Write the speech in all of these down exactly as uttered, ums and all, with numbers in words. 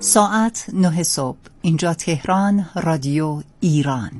ساعت نه صبح. اینجا تهران، رادیو ایران.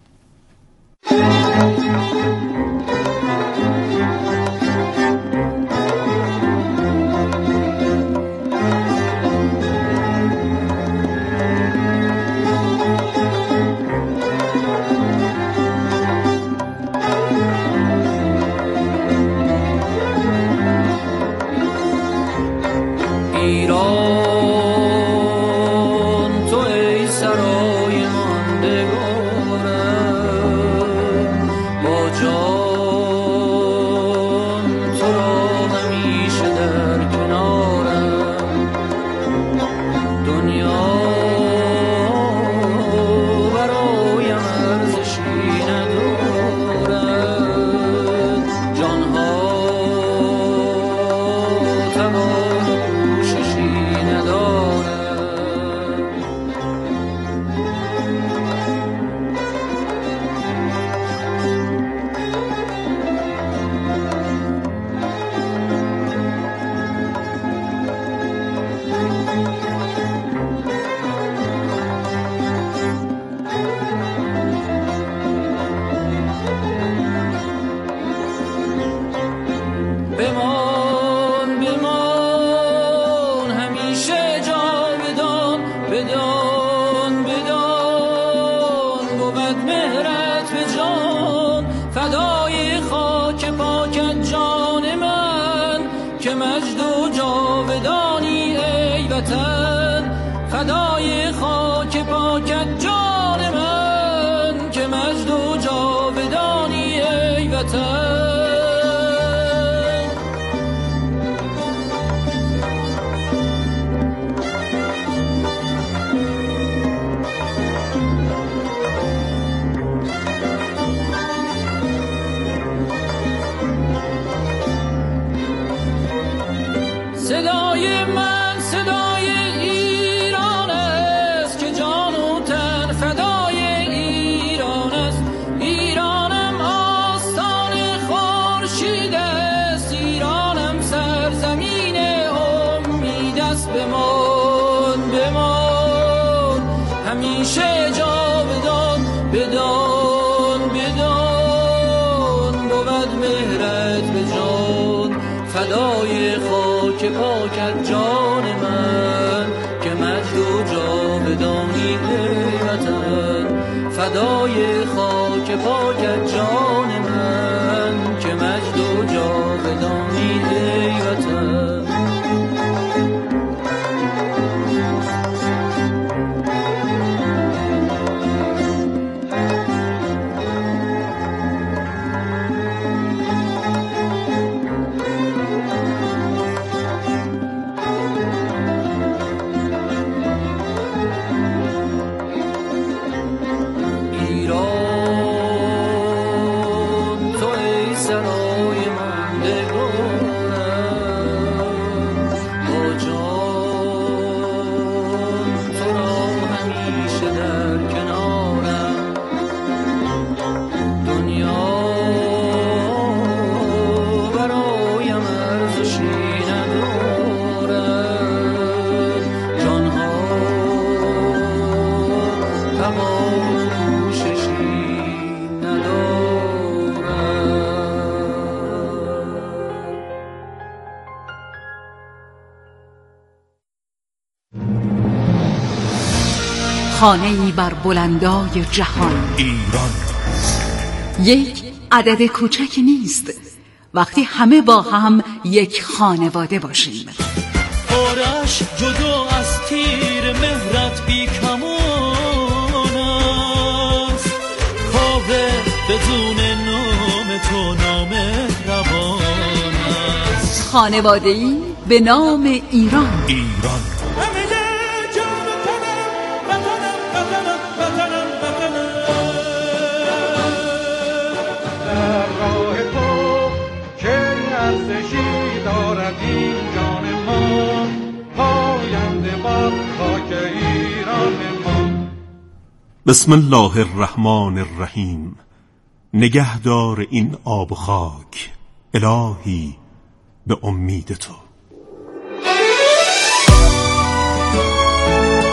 فدای خاک پاکت جان من که مجد و جاودانی ای وطن. صدای من صدای ایران است که جان و تن فدای ایران است. ایرانم آستان خورشید است، ایرانم سرزمین امید است. بمان بمان همیشه جاودان، بدان بدان بود مهرت به جان. فدای خاک پاکت جان من که مجد و جاودانی ای وطن. فدای خاک پاکت جان من که مجد و جاودانی ای وطن. خانه‌ای بر بلندای جهان، ایران یک عدد کوچک نیست وقتی همه با هم یک خانواده باشیم. آرش جدا از تیر مهرت بی کمان است، کاوه بدون نام تو نامهربان است. خانواده‌ای به نام ایران. ایران بسم الله الرحمن الرحیم. نگهدار این آب و خاک الهی به امید تو.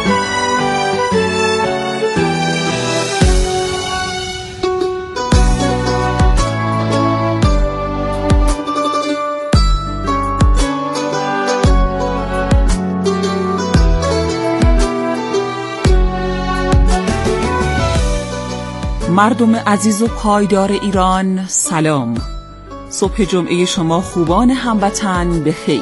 مردم عزیز و پایدار ایران، سلام. صبح جمعه شما خوبان هموطن به خیر.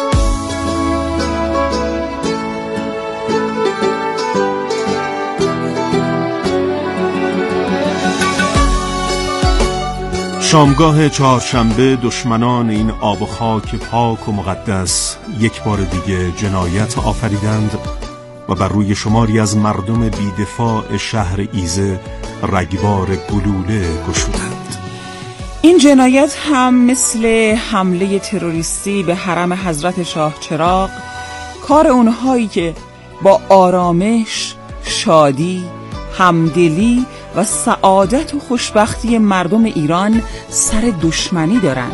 شامگاه چهارشنبه دشمنان این آب و خاک پاک و مقدس یک بار دیگه جنایت آفریدند و بر روی شماری از مردم بی‌دفاع شهر ایزه رگبار گلوله گشودند. این جنایت هم مثل حمله تروریستی به حرم حضرت شاه چراغ کار اونهایی که با آرامش، شادی، همدلی و سعادت و خوشبختی مردم ایران سر دشمنی دارند.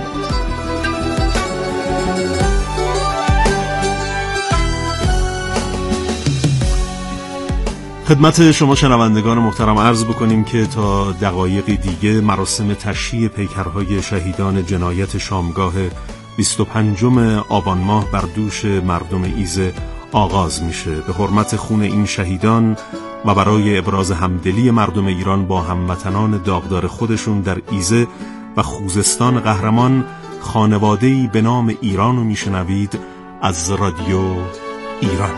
خدمت شما شنوندگان محترم عرض بکنیم که تا دقایقی دیگه مراسم تشییع پیکرهای شهیدان جنایت شامگاه بیست و پنجم آبان ماه بر دوش مردم ایزه آغاز میشه. به حرمت خون این شهیدان و برای ابراز همدلی مردم ایران با هموطنان داغدار خودشون در ایزه و خوزستان قهرمان، خانواده‌ای به نام ایران رو میشنوید از رادیو ایران.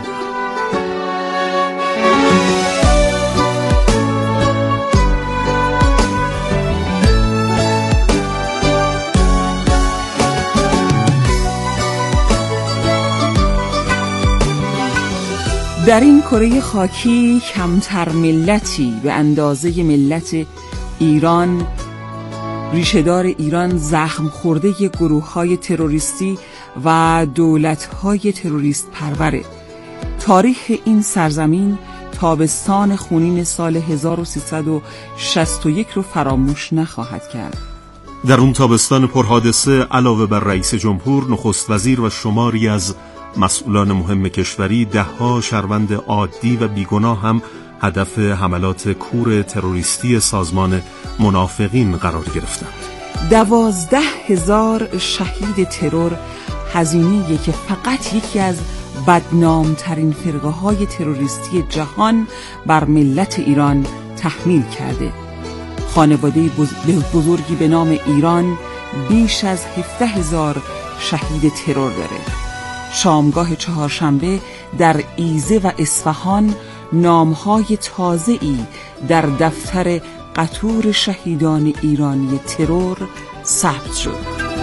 در این کره خاکی کمتر ملتی به اندازه ملت ایران، ریشه‌دار ایران، زخم خورده گروه‌های تروریستی و دولت‌های تروریست پروره. تاریخ این سرزمین تابستان خونین سال هزار و سیصد و شصت و یک رو فراموش نخواهد کرد. در اون تابستان پرحادثه علاوه بر رئیس جمهور، نخست وزیر و شماری از مسئولان مهم کشوری، دهها شهروند عادی و بیگناه هم هدف حملات کور تروریستی سازمان منافقین قرار گرفتند. دوازده هزار شهید ترور، هزینه‌ای که فقط یکی از بدنامترین فرقه های تروریستی جهان بر ملت ایران تحمیل کرده. خانواده بزرگی به نام ایران بیش از هفده هزار شهید ترور داره. شامگاه چهارشنبه در ایزه و اصفهان نامهای تازه‌ای در دفتر قطور شهیدان ایرانی ترور ثبت شد.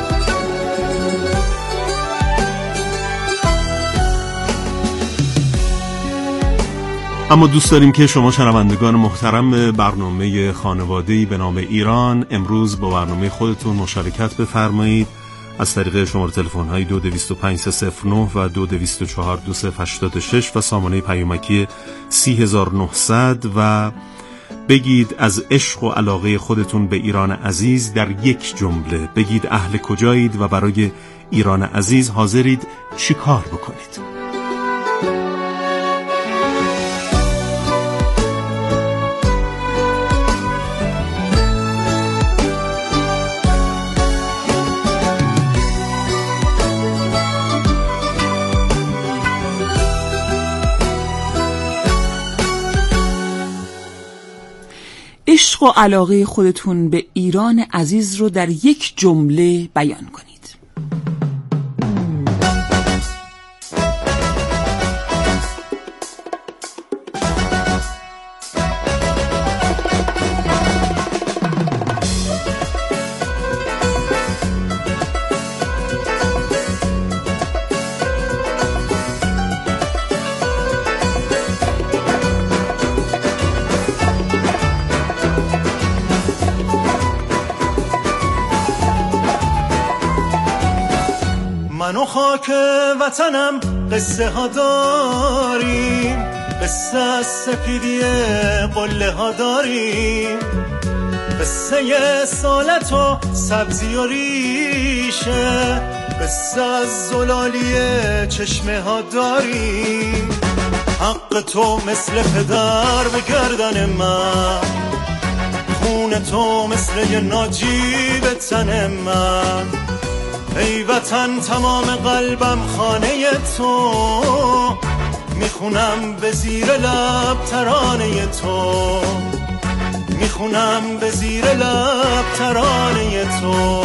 اما دوست داریم که شما شنوندگان محترم برنامه خانواده‌ای به نام ایران امروز با برنامه خودتون مشارکت بفرمایید از طریق شماره تلفن های دو دویست و پنج سه صفر نه و دو دویست و چهار دو صفر هشتاد و شش و سامانه پیامکی سی هزار و نهصد و بگید از عشق و علاقه خودتون به ایران عزیز در یک جمله. بگید اهل کجایید و برای ایران عزیز حاضرید چی کار بکنید. عشق و علاقه خودتون به ایران عزیز رو در یک جمله بیان کنید. من و خاک وطنم قصه ها داریم، قصه از سپیدی قله ها داریم، قصه سالت و سبزی و ریشه، قصه از زلالی چشمه ها داریم. حق تو مثل پدر به گردن من، خون تو مثل یه ناجی به تن من. ای وطن تمام قلبم خانه تو، میخونم به زیر لب ترانه تو، میخونم به زیر لب ترانه تو.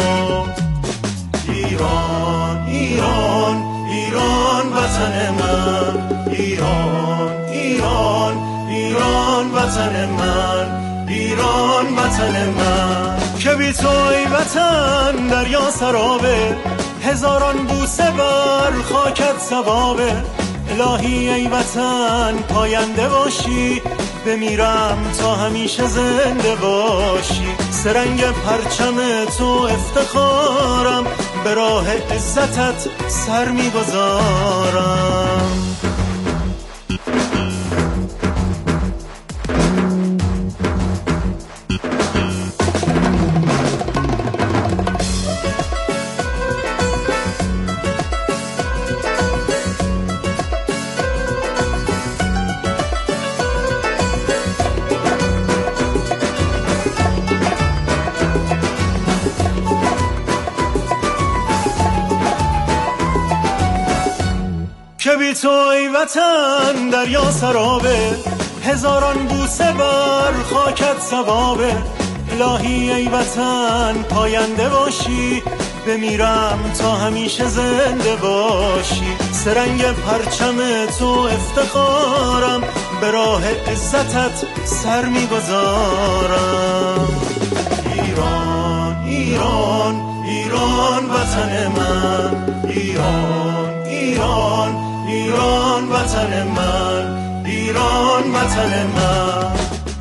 ایران ایران ایران وطن من، ایران ایران ایران وطن من، ایران وطن من. که بی تو ای وطن دریا سرابه، هزاران بوسه بر خاکت ثوابه. الهی ای وطن پاینده باشی، بمیرم تا همیشه زنده باشی. سرنگ پرچم تو افتخارم، به راه عزتت سر میگذارم. که بی تو ای وطن دریا سرابه، هزاران بوسه بر خاکت ثوابه. الهی ای وطن پاینده باشی، بمیرم تا همیشه زنده باشی. سرنگ پرچم تو افتخارم، به راه عزتت سر میگذارم. ایران ایران ایران وطن من، ایران ایران ایران وطن من، ایران وطن من.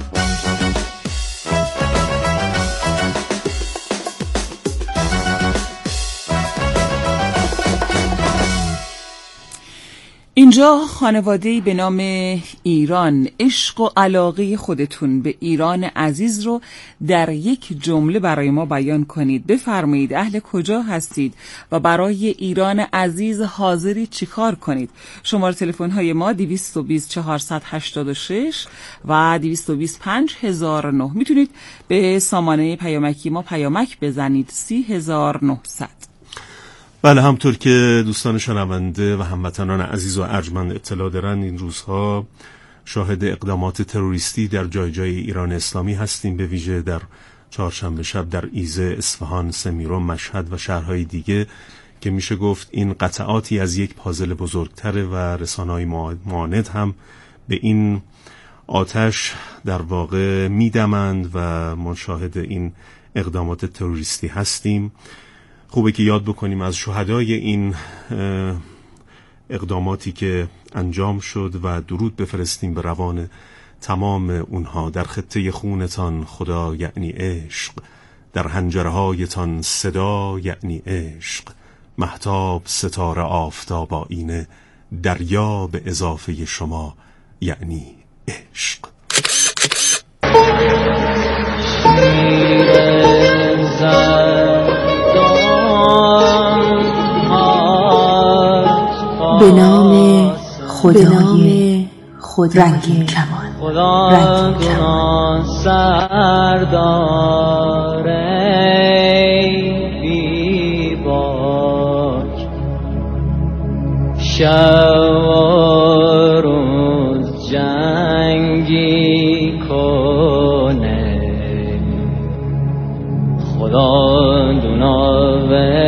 اینجا خانواده‌ای به نام ایران، عشق و علاقه خودتون به ایران عزیز رو در یک جمله برای ما بیان کنید. بفرمایید اهل کجا هستید و برای ایران عزیز حاضری چیکار کنید؟ شماره تلفن های ما دویست و بیست چهارصد و هشتاد و شش و دویست و بیست پنج هزار و نه. میتونید به سامانه پیامکی ما پیامک بزنید سی هزار و نهصد. بله، همطور که دوستان شنونده و هموطنان عزیز و ارجمند اطلاع دارند، این روزها شاهد اقدامات تروریستی در جای جای ایران اسلامی هستیم، به ویژه در چهارشنبه شب در ایزه، اصفهان، سمیرو، مشهد و شهرهای دیگه که میشه گفت این قطعاتی از یک پازل بزرگتره و رسانه‌های معاند هم به این آتش در واقع میدمند و ما شاهد این اقدامات تروریستی هستیم. خوبه که یاد بکنیم از شهدای این اقداماتی که انجام شد و درود بفرستیم به روان تمام اونها. در خطه خونتان خدا یعنی عشق، در حنجرهایتان صدا یعنی عشق. مهتاب ستاره آفتاب آینه، دریا به اضافه شما یعنی عشق. به نام خدای خود رنگین کمان، رنگین کمان سرداره بی باک، شب و روز جنگی کنه، خدا دوناوه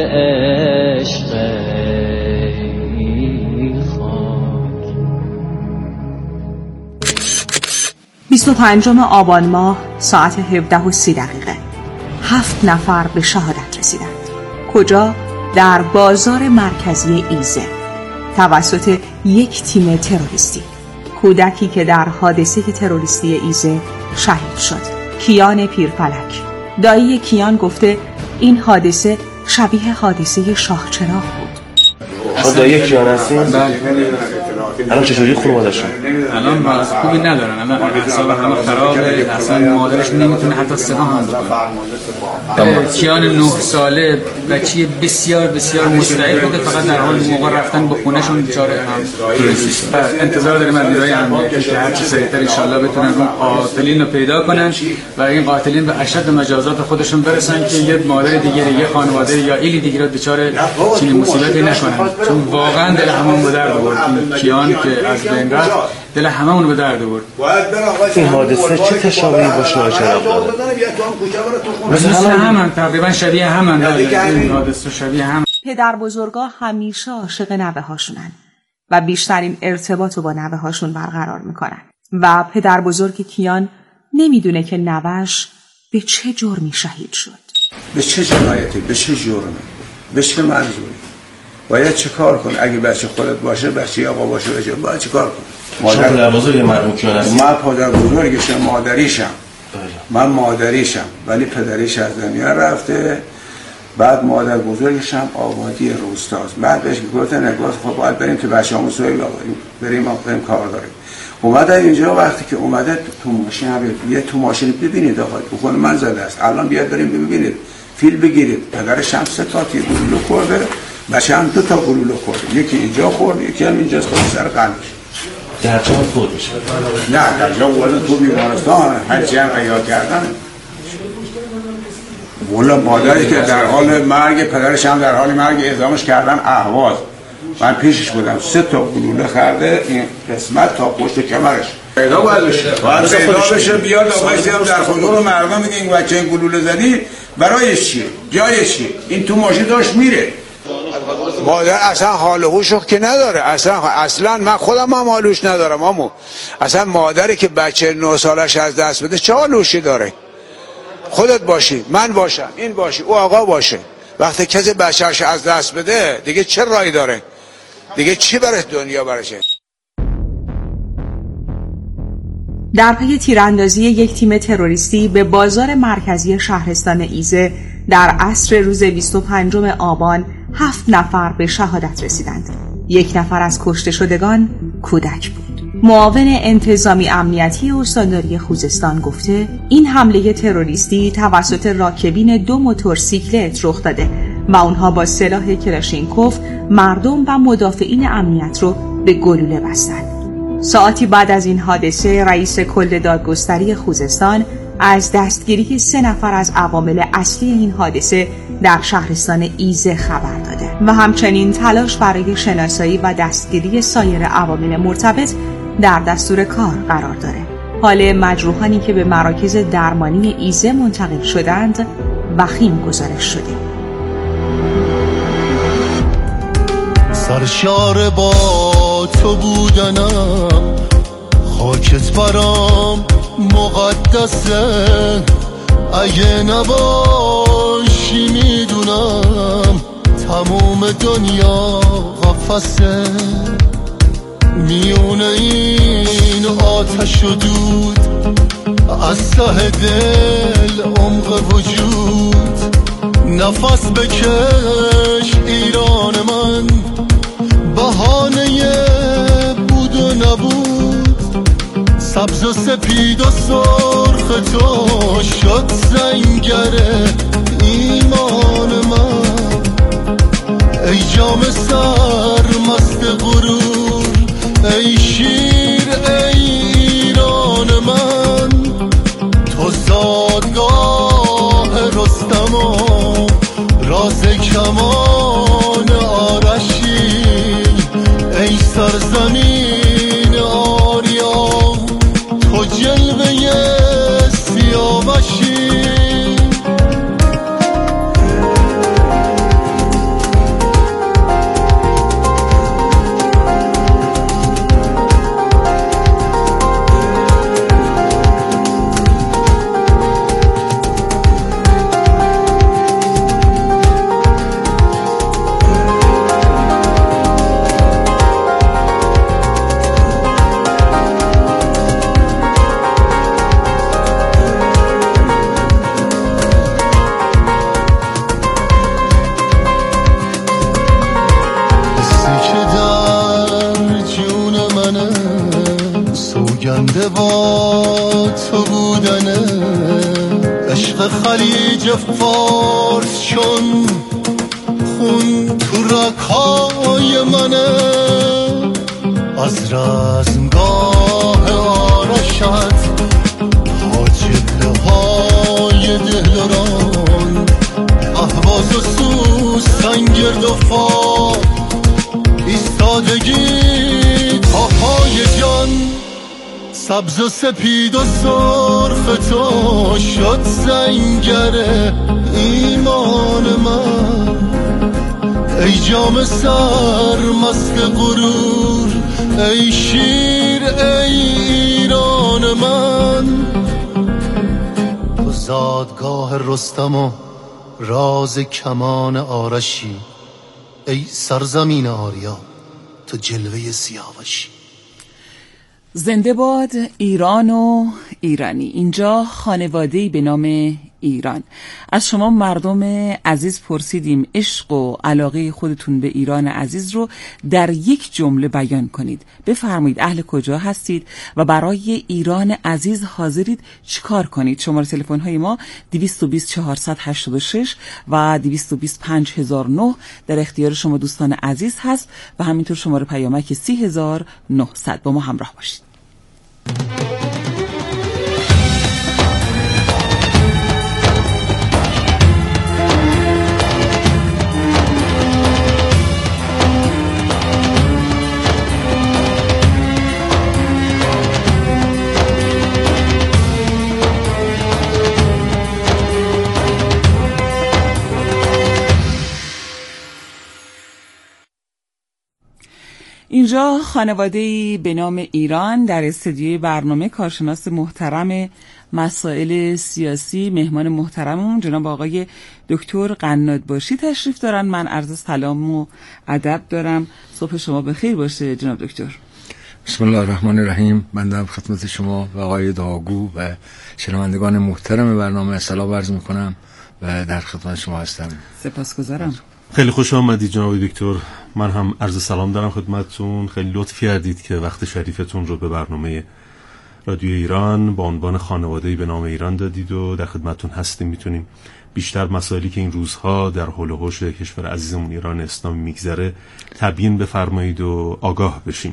بیست و پنجم آبان ماه ساعت هفده و سی دقیقه هفت نفر به شهادت رسیدند. کجا؟ در بازار مرکزی ایزه توسط یک تیم تروریستی. کودکی که در حادثه تروریستی ایزه شهید شد، کیان پیرفلک. دایی کیان گفته این حادثه شبیه حادثه شاه چراغ بود. دایی کیان هستین؟ الان چجوری خانواده‌شون؟ الان وضع خوبی ندارن، الان اعصاب همه خرابه، اصلا مادرش نمیتونه حتی صدا هم بکنه. کیان نه ساله، بچه بسیار بسیار مستعد بوده، فقط در حال موقع رفتن به خونه‌شون بیچاره هم انتظار داریم از نیروهای امنیتی که هر چه سریعتر ان شاءالله بتونن اون قاتلین رو پیدا کنن و این قاتلین به اشد مجازات خودشون برسن که یه مادر دیگه، یه خانواده یا ایلی دیگه رو بیچاره چنین مصیبتی نکنن، چون واقعا دل همون به درد آورد. کیان که از بین رفت دل هممون رو به درد آورد. این حادثه چه تشابهی با شاه جناب داره؟ مثل همون تقریبا شبیه همون این حادثه شبیه هم. پدر بزرگا همیشه عاشق نوه هاشونن و بیشترین ارتباط رو با نوه هاشون برقرار میکنن و پدر بزرگ کیان نمیدونه که نوهش به چه جرمی شهید شد. به چه جنایتی، به چه جرمی، به چه منظوری باید چه کار کن؟ اگه بچه خودت باشه، بچه آقا باشه، بچه باید چه کار کن؟ مادر پدر بزرگ مرحوم کیان هستی؟ من پدر بزرگشم، مادریشم. من مادریشم ولی پدریش از دنیا رفته. بعد مادر بزرگشم آبادی روستاست. بعد بهش گفتن نگاه خب باید بریم که بچه‌مون سوی بریم بریم بریم کار داریم. اومده اینجا وقتی که اومده تو ماشین یه تو ماشین ببینید آقا بخون من زده است. الان بیاد بریم ببینید فیل بگیرید. پدرش هم سه تا تیر گلوله خورده، بچه هم دو تا گلوله خورده. یکی اینجا خورد، یکی هم اینجا خورد سر قلبش. در جا خورد میشه؟ نه در جا وارد تو بیمارستان هر چی هم عیاد کردن. والا مادری که در حال مرگ، پدرش هم در حال مرگ اعدامش کردن اهواز. من پیشش بودم، سه تا گلوله خورده این قسمت تا پشت کمرش. پیدا باید بشه. باید پیدا بشه بیاد آقایسی هم در خودو رو مردم میگه این بچه این گلوله زدی برایش چیه؟ جایش چیه؟ این تو ماشین داشت میره. مادر اصلا حال و هوش که نداره. اصلا اصلا من خودم هم حال و هوش ندارم امو. اصلا مادری که بچه نه سالش از دست بده چه حال و هوشی داره؟ خودت باشی، من باشم، این باشی، او آقا باشه. وقتی کسی بچه‌اش از دست بده دیگه چه رایی داره؟ دیگه چی برای دنیا برشه؟ در پی تیراندازی یک تیم تروریستی به بازار مرکزی شهرستان ایزه در عصر روز بیست و پنجم آبان هفت نفر به شهادت رسیدند. یک نفر از کشته شدگان کودک بود. معاون انتظامی امنیتی استانداری خوزستان گفته این حمله تروریستی توسط راکبین دو موتورسیکلت رخ داده و اونها با سلاح کلاشینکوف مردم و مدافعین امنیت رو به گلوله بستند. ساعتی بعد از این حادثه رئیس کل دادگستری خوزستان از دستگیری سه نفر از عوامل اصلی این حادثه در شهرستان ایزه خبر داده و همچنین تلاش برای شناسایی و دستگیری سایر عوامل مرتبط در دستور کار قرار داره. حال مجروحانی که به مراکز درمانی ایزه منتقل شدند وخیم گزارش شده. سرشار با تو بودنم، خاکت برام مقدسه، اگه نباشی میدونم تموم دنیا قفسه. میونه این آتش و دود از ته دل عمق وجود، نفس بکش ایران من، بهانه بود و نبود، سبز و سپید و سرخ تو شد زنگره ایمان من. ای جام سر مست غرور، ای شیر ای ایران من، تو زادگاه رستم و راز کمان آرشی، ای سرزمین آریا تو جلوه سیاوشی. سوگنده با تو بودنه، عشق خلیج فارس چون خون تو رکای منه. از رزمگاه آرشت تا جبله های دلران، اهواز و سوسن گرد و فار، ایستادگی تا پای جان. سبز و سپید و سرخ تو شد زنگر ایمان من. ای جام سرمست غرور، ای شیر ای ایران من. تو زادگاه رستم و راز کمان آرشی، ای سرزمین آریا تو جلوه سیاوشی. زنده باد ایران و ایرانی. اینجا خانواده‌ای به نام ایران. از شما مردم عزیز پرسیدیم عشق و علاقه خودتون به ایران عزیز رو در یک جمله بیان کنید. بفرمایید اهل کجا هستید و برای ایران عزیز حاضرید چیکار کنید. شماره تلفن های ما دویست و بیست چهارصد و هشتاد و شش و دویست و بیست پنج هزار و نه در اختیار شما دوستان عزیز هست و همینطور شماره پیامک سی هزار و نهصد. با ما همراه باشید. اینجا خانواده‌ای به نام ایران. در استودیوی برنامه کارشناس محترم مسائل سیاسی، مهمان محترممون جناب آقای دکتر قنادباشی تشریف دارن. من عرض سلام و ادب دارم. صبح شما بخیر باشه جناب دکتر. بسم الله الرحمن الرحیم. من در خدمت شما و آقای داغو و شنوندگان محترم برنامه سلام عرض میکنم و در خدمت شما هستم. سپاسگزارم. خیلی خوش آمدید جناب دکتر. من هم عرض سلام دارم خدمتتون. خیلی لطف کردید که وقت شریفتون رو به برنامه رادیو ایران با عنوان خانواده‌ای به نام ایران دادید و در خدمتتون هستیم. میتونیم بیشتر مسائلی که این روزها در حول و حوش کشور عزیزمون ایران اسلامی میگذره تبیین بفرمایید و آگاه بشیم.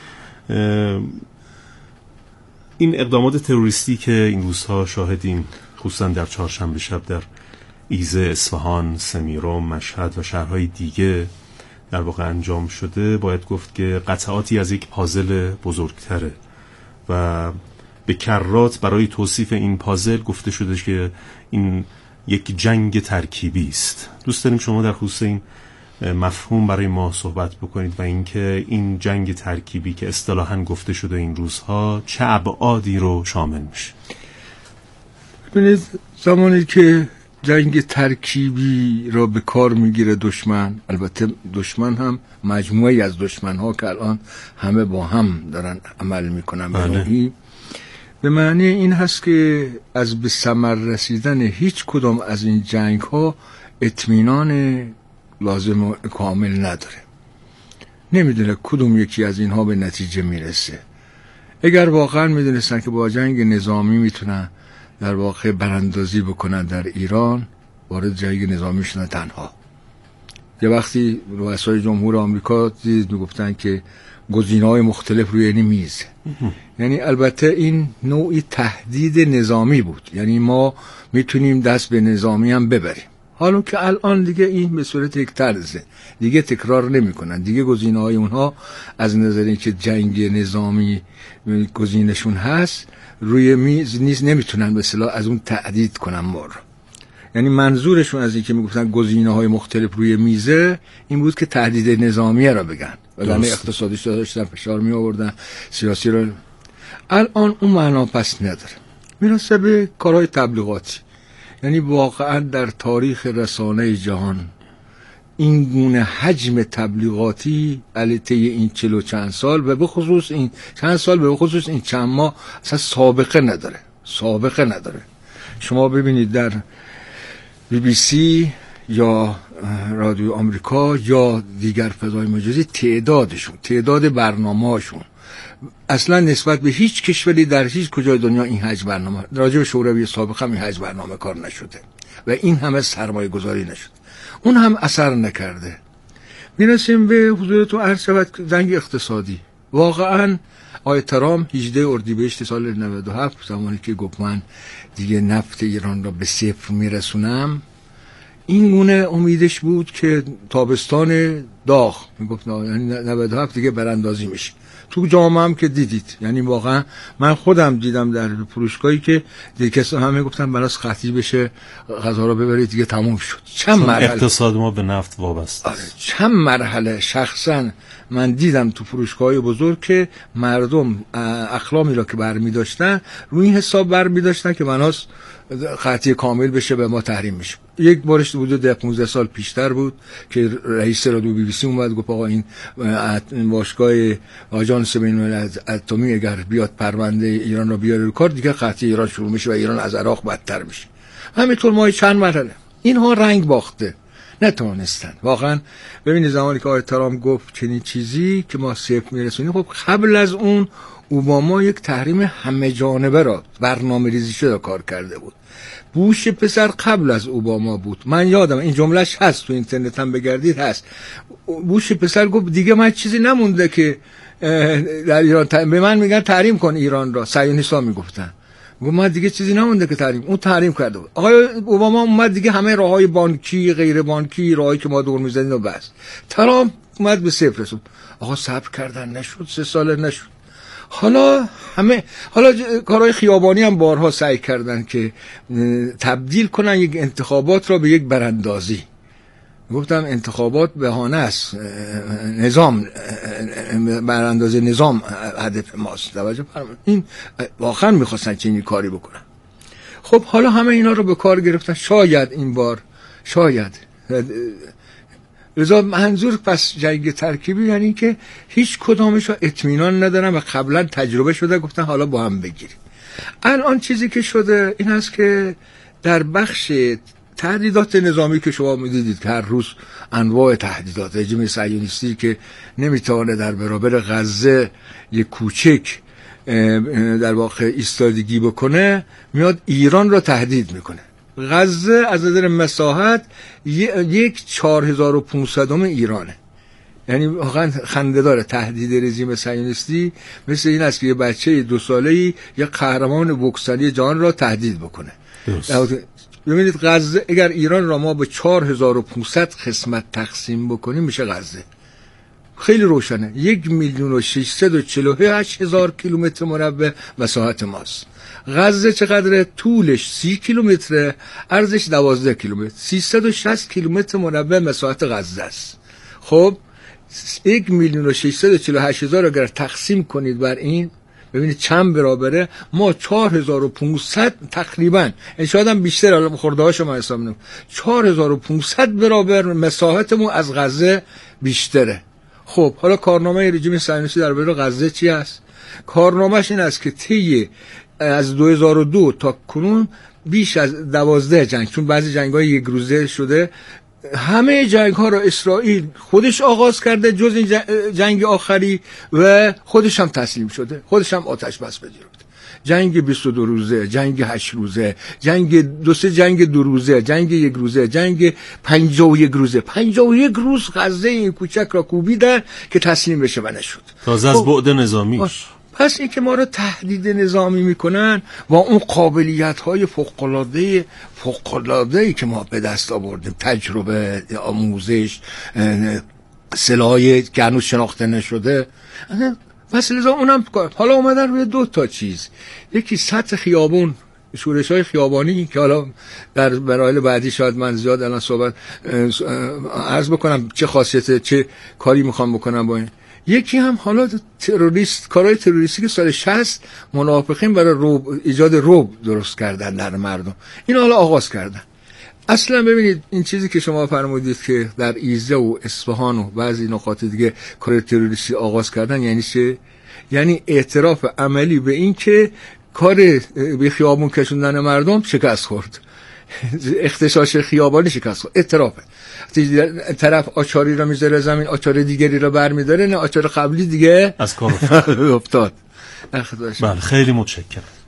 این اقدامات تروریستی که این روزها شاهدیم، خصوصا در چهارشنبه شب در ایزه، اصفهان، سمیرام، مشهد و شهرهای دیگه در واقع انجام شده، باید گفت که قطعاتی از یک پازل بزرگتره و به کرات برای توصیف این پازل گفته شده که این یک جنگ ترکیبی است. دوست داریم شما در خصوص این مفهوم برای ما صحبت بکنید و اینکه این جنگ ترکیبی که اصطلاحاً گفته شده این روزها چه ابعادی رو شامل میشه. ببینید، زمانی که جنگ ترکیبی را به کار میگیره دشمن، البته دشمن هم مجموعی از دشمن ها که الان همه با هم دارن عمل میکنن به نوعی، به معنی این هست که از به ثمر رسیدن هیچ کدام از این جنگ ها اطمینان لازم و کامل نداره. نمیدونه کدوم یکی از اینها به نتیجه میرسه. اگر واقعا میدونستن که با جنگ نظامی میتونن در واقع براندازی بکنن در ایران، وارد جنگ نظامی شدن تنها. یه وقتی رؤسای جمهور آمریکا دید میگفتن که گزینه‌های مختلف روی این میز، یعنی البته این نوعی تهدید نظامی بود، یعنی ما میتونیم دست به نظامی هم ببریم. حالا که الان دیگه این به صورت یک طرزه، دیگه تکرار نمیکنن، دیگه گزینه‌های اونها از نظر اینکه جنگ نظامی گزینشون هست روی میز نیز نمیتونن به اصطلاح از اون تهدید کنن ما رو. یعنی منظورشون از این که میگفتن گزینه‌های مختلف روی میزه این بود که تهدید نظامی را بگن، وگرنه اقتصادیش داشتن فشار می آوردن، سیاسی رو. الان اون معنا پس نداره. میرسه به کارهای تبلیغاتی. یعنی واقعا در تاریخ رسانه جهان این گونه حجم تبلیغاتی علیه این چلو چند سال و به خصوص این چند سال به خصوص این چند ماه اصلا سابقه نداره، سابقه نداره. شما ببینید در بی بی سی یا رادیو آمریکا یا دیگر فضای مجازی تعدادشون، تعداد برنامه‌هاشون اصلا نسبت به هیچ کشوری در هیچ کجای دنیا این حجم برنامه، راجع به شوروی سابق هم این حجم برنامه کار نشده و این همه سرمایه گذاری نشد، اون هم اثر نکرده. میرسیم به حضورتون عرض شود جنگ اقتصادی. واقعا آقای ترامپ هجدهم اردیبهشت سال نود و هفت زمانی که گفت من دیگه نفت ایران را به صفر میرسونم، این گونه امیدش بود که تابستان داغ میگفت یعنی نود و هفت دیگه براندازی میشه، تو جامعه هم که دیدید، یعنی واقعا من خودم دیدم در فروشگاهی که دیگه کسا همه گفتن بلاس خطی بشه غذا رو ببرید دیگه تموم شد. چند مرحله اقتصاد ما به نفت وابسته آره چند مرحله شخصا من دیدم تو فروشگاه‌های بزرگ که مردم اقلامی را که برمی داشتن روی این حساب برمی داشتن که بناس قطعی کامل بشه به ما تحریم میشه. یک بارش بود ده پانزده سال پیشتر بود که رئیس رادیو بی بی سی اومد گفت آقا این باشگاه آژانس بین‌المللی اتمی اگر بیاد پرونده ایران رو بیاره رو کار دیگه قطعی ایران شروع میشه و ایران از عراق بدتر میشه. همینطور ما چند مرحله اینها رنگ باخته نتونستن. واقعا ببینید زمانی که آقای ترامپ گفت چنین چیزی که ما صفر میرسونیم، خب قبل از اون اوباما یک تحریم همه جانبه را برنامه ریزی شده کار کرده بود. بوش پسر قبل از اوباما بود. من یادم این جملهش هست تو اینترنت هم بگردید هست. بوش پسر گفت دیگه من چیزی نمونده که در ایران ت... به من میگن تحریم کن ایران را. صهیونیست‌ها میگفتن گفت من دیگه چیزی نمونده که تحریم. اون تحریم کرده بود. آقای اوباما اومد دیگه همه راههای بانکی غیر بانکی راهی که ما دور می‌زدیم و بس. ترامپ اومد به صفر رسید. آقا صبر کردن نشد، سه سال نشد. حالا همه حالا کارهای خیابانی هم بارها سعی کردن که تبدیل کنن یک انتخابات را به یک براندازی. گفتم انتخابات بهانه است، نظام براندازی نظام هدف ماست. توجه فرمایید این واقعا میخواستن چنین کاری بکنن. خب حالا همه اینا رو به کار گرفتن. شاید این بار شاید لذا منظور پس جنگ ترکیبی یعنی که هیچ کدامش رو اطمینان ندارن و قبلا تجربه شده گفتن حالا با هم بگیریم. الان چیزی که شده این است که در بخش تهدیدات نظامی که شما میدیدید که هر روز انواع تهدیدات رژیم صهیونیستی که نمیتونه در برابر غزه یک کوچک در واقع ایستادگی بکنه میاد ایران را تهدید میکنه. غزه از نظر مساحت یک چهار هزار و پانصدم ایرانه. یعنی واقعا خنده داره. تهدید رژیم صهیونیستی مثل این است که یه بچه دو ساله‌ای یه قهرمان بوکسری جهان را تهدید بکنه. ببینید غزه اگر ایران را ما به چهار هزار و پانصد قسمت تقسیم بکنیم میشه غزه. خیلی روشنه. یک میلیون و ششصد و چهل و هشت هزار کیلومتر مربع مساحت ماست. غزه چقدره؟ طولش سی کیلومتره، عرضش دوازده کیلومتر، سیصد و شصت کیلومتر مربع مساحت غزه است. خب یک میلیون و ششصد و چهل و هشت هزار اگر تقسیم کنید بر این ببینید چند برابره. ما چهار هزار و پانصد تقریبا این شاید هم بیشتر الان خورده هاشو من حساب نمی‌کنم چهار هزار و پانصد برابر مساحتمون از غزه بیشتره. خب حالا کارنامه رژیم صهیونیستی در برابر غزه چی است؟ کارنامه‌اش این است که طی از دو هزار و دو تا کنون بیش از دوازده جنگ، چون بعضی جنگ‌های یک روزه شده، همه جنگ‌ها را اسرائیل خودش آغاز کرده جز این جنگ آخری و خودش هم تسلیم شده، خودش هم آتش بس پذیرفته. جنگ بیست و دو روزه، جنگ هشت روزه، جنگ دو سه جنگ دو روزه، جنگ یک روزه، جنگ پنجاه و یک روزه. پنجاه و یک روز غزه این کوچک را کوبیدن که تسلیم بشه و نشد. تازه از بعد نظامیش. پس این که ما رو تهدید نظامی میکنن با اون قابلیت های فوق‌العاده فوق‌العاده‌ای که ما به دست آوردیم، تجربه، آموزش، سلاحی که هنوز شناخته نشده، پس لذا اونم حالا اومدن روی دو تا چیز. یکی سطح خیابون، شورش های خیابانی که حالا در مراحل بعدی شاید من زیاد الان صحبت عرض بکنم چه خاصیت چه کاری میخوام بکنم با این. یکی هم حالا تروریست، کارهای تروریستی که سال شصت منافقین برای رعب، ایجاد رعب درست کردن در مردم، این حالا آغاز کردن. اصلا ببینید این چیزی که شما فرمودید که در ایزه و اصفهان و بعضی نقاط دیگه کار تروریستی آغاز کردن یعنی چه؟ یعنی اعتراف عملی به این که کار به خیابون کشوندن مردم شکست خورد، اختشاش خیابانی شکست خورد، اعترافه. طرف آچاری را میذاره زمین، آچار دیگری را برمیداره، نه آچار قبلی دیگه از کار افتاد. بله خیلی متشکرم.